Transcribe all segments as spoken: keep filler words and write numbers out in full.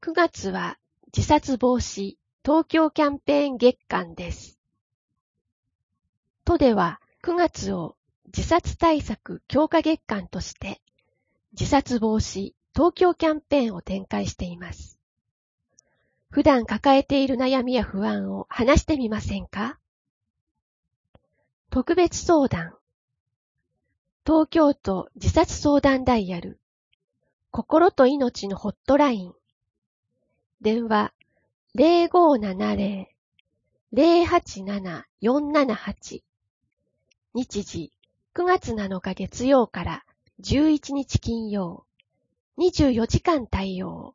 くがつは自殺防止東京キャンペーン月間です。都ではくがつを自殺対策強化月間として自殺防止東京キャンペーンを展開しています。普段抱えている悩みや不安を話してみませんか？特別相談。東京都自殺相談ダイヤル。心と命のホットライン。電話 ゼロごーななゼロ ゼロはちなな よんななはち。日時くがつなのか月曜からじゅういちにち金曜。にじゅうよじかん対応。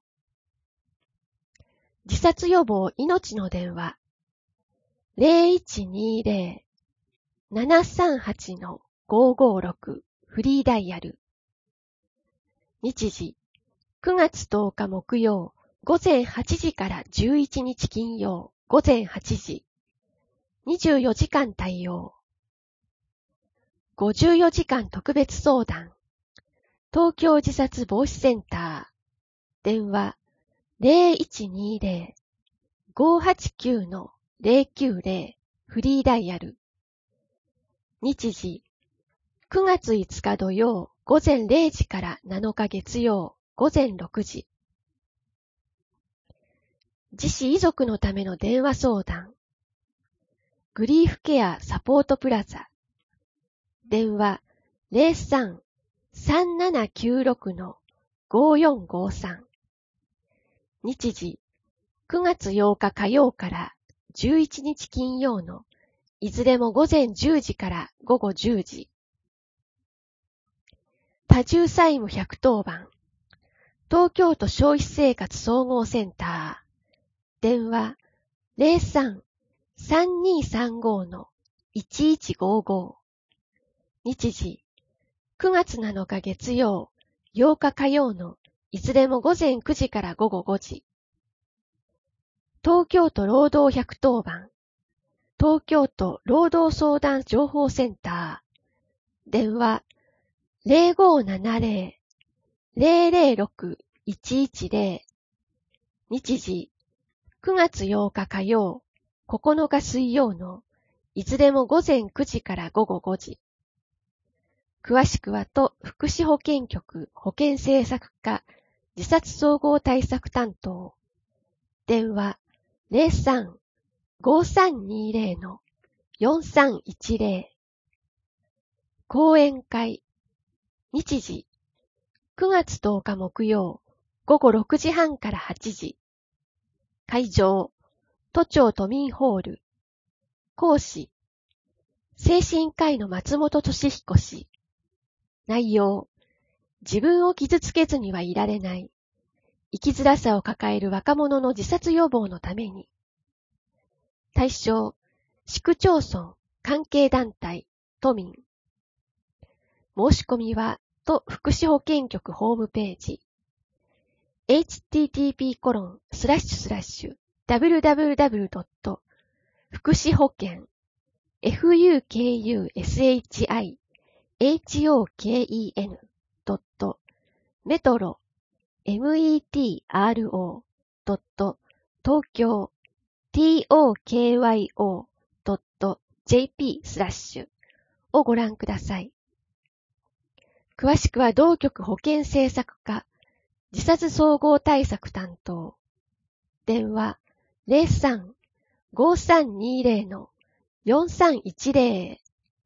自殺予防命の電話 ゼロいちにゼロ ななさんはち ごーごーろく フリーダイヤル。日時くがつとおか木曜午前はちじからじゅういちにち金曜午前はちじ。にじゅうよじかん対応。ごじゅうよじかん特別相談。東京自殺防止センター。電話 ゼロいちにゼロ ごーはちきゅう ゼロきゅうゼロ フリーダイヤル。日時くがついつか土曜午前れいじからなのか月曜午前ろくじ。自死遺族のための電話相談。グリーフケアサポートプラザ。電話 ゼロさん さんななきゅうろく ごーよんごーさん。日時くがつようか火曜からじゅういちにち金曜のいずれも午前じゅうじから午後じゅうじ。多重債務ひゃくとおばん。東京都消費生活総合センター。電話 ゼロさん さんにさんごー いちいちごーごー。日時くがつなのか月曜、ようか火曜のいずれも午前くじから午後ごじ。東京都労働ひゃくとおばん。東京都労働相談情報センター。電話 ゼロごーななゼロ ゼロゼロろく いちいちゼロ。日時くがつようか火曜、ここのか水曜のいずれも午前くじから午後ごじ。詳しくは都福祉保健局保健政策課自殺総合対策担当。電話 ゼロさん ごーさんにゼロ よんさんいちゼロ。講演会。日時くがつとおか木曜午後ろくじはんからはちじ。会場都庁都民ホール。講師精神科医の松本俊彦氏。内容自分を傷つけずにはいられない。生きづらさを抱える若者の自殺予防のために。対象市区町村関係団体都民。申し込みは都福祉保健局ホームページ エイチティーティーピーコロンスラッシュスラッシュダブリューダブリューダブリュードット福祉保健 フユーケーユーエスエイチアイエイチオーケーイーエヌ ドットメトロ メトロ ドット東京 トクドットジェーピー スラッシュをご覧ください。詳しくは同局保健政策課自殺総合対策担当。電話 ゼロさん ごーさんにゼロ よんさんいちゼロ。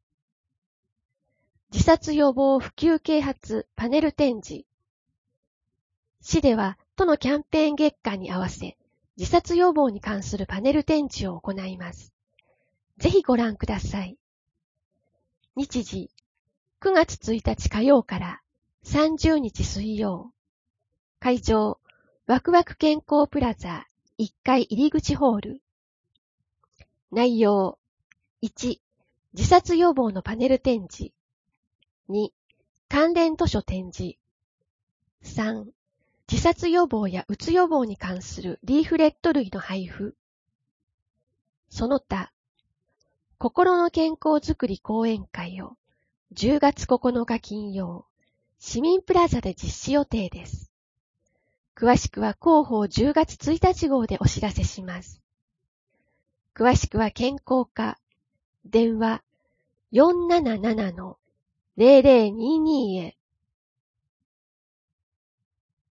自殺予防普及啓発パネル展示。市では都のキャンペーン月間に合わせ自殺予防に関するパネル展示を行います。ぜひご覧ください。日時くがつついたち火曜からさんじゅうにち水曜。会場ワクワク健康プラザいっかい入り口ホール。内容いち自殺予防のパネル展示。に関連図書展示。さん自殺予防やうつ予防に関するリーフレット類の配布。その他、心の健康づくり講演会をじゅうがつここのか金曜、市民プラザで実施予定です。 詳しくは広報じゅうがつついたち号でお知らせします。詳しくは健康課、電話 よんなななのゼロゼロにーにー へ